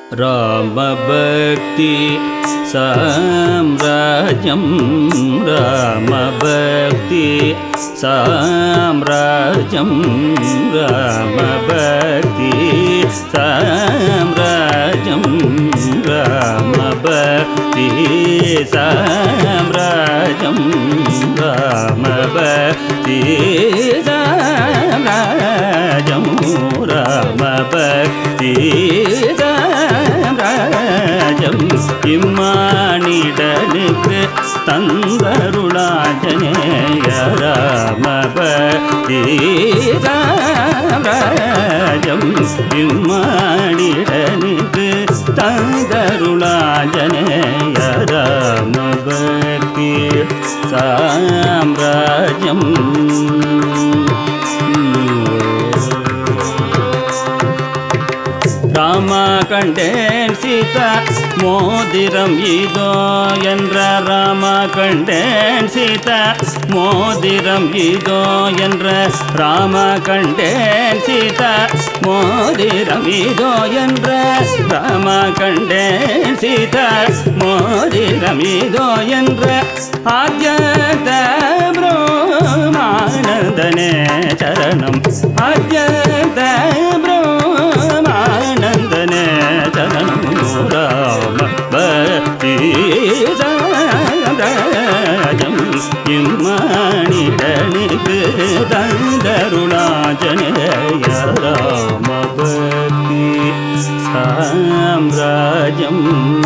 रामभक्ति साम्राज्यं रामभक्ति साम्राज्यं रामभक्ति साम्राज्यं रामभक्ति साम्राज्यं रामभक्ति साम्राज्यं रामभक्ति இம்மானிடனுக்கு தந்தருளாஞ்சனேய ராமபக்தி சாம்ராஜ்யம் இம்மானிடனுக்கு தந்தருளாஞ்சனேய ராமபக்தி சாம்ராஜ்யம் ராமா கண்டேன் சீதா மோதிரம் இதோ என்ற ராமா கண்டேன் சீதா மோதிரம் இதோ என்ற ராமா கண்டேன் சீதா மோதிரம் இதோ என்ற ராமா கண்டேன் சீதா மோதிரம் இதோ என்ற ஆத்யத பிரம்மானந்தனே சரணம் ஆத்யத பிரம்மானந்தனே சரணம் ராம பக்தி சாம்ராஜ்யம் இம்மானிடனுக்கு தந்தருளாஞ்சனேய ராம பக்தி சாம்ராஜ்யம்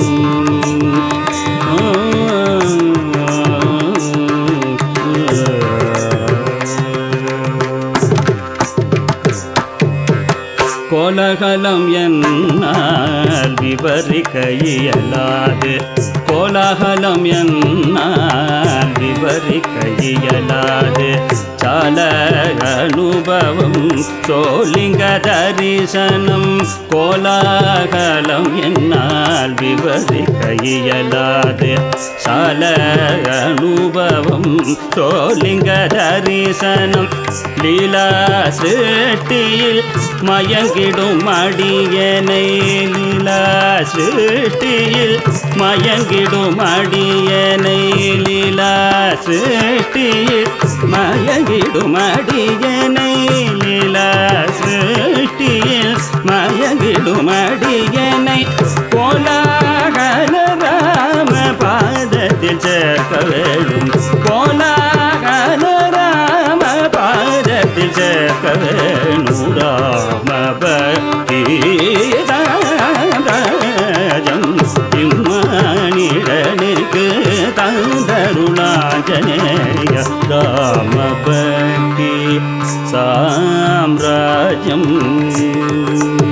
கோலாகலம் என்னால் விவரிக்க இயலாது கோலாகலம் என்னால் விவரிக்க இயலாது சால அனுபவம் சோலிங்க தரிசனம் கோலாகலம் என்னால் விவரிக்க இயலாது சால அனுபவம் சோலிங்க தரிசனம் லீலா சிருஷ்டியில் மயங்கிடும் அடியனை லீலா சிருஷ்டியில் மயங்கிடும் அடியனை லீலா சிருஷ்டியில் மயங்கிடும் அடியனை லீலா சிருஷ்டியில் மயங்கிடும் அடியனை கோலாகல ராம பாதத்தில் சேர்க்க வேண்டும் கோலாகல ராம பாதத்தில் சேர்க்க வேணும் ராம பக்தி சாம்ராஜ்யம் இம்மானிடனுக்கு தந்தருளாஞ்சனேய ராம பக்தி சாம்ராஜ்யம்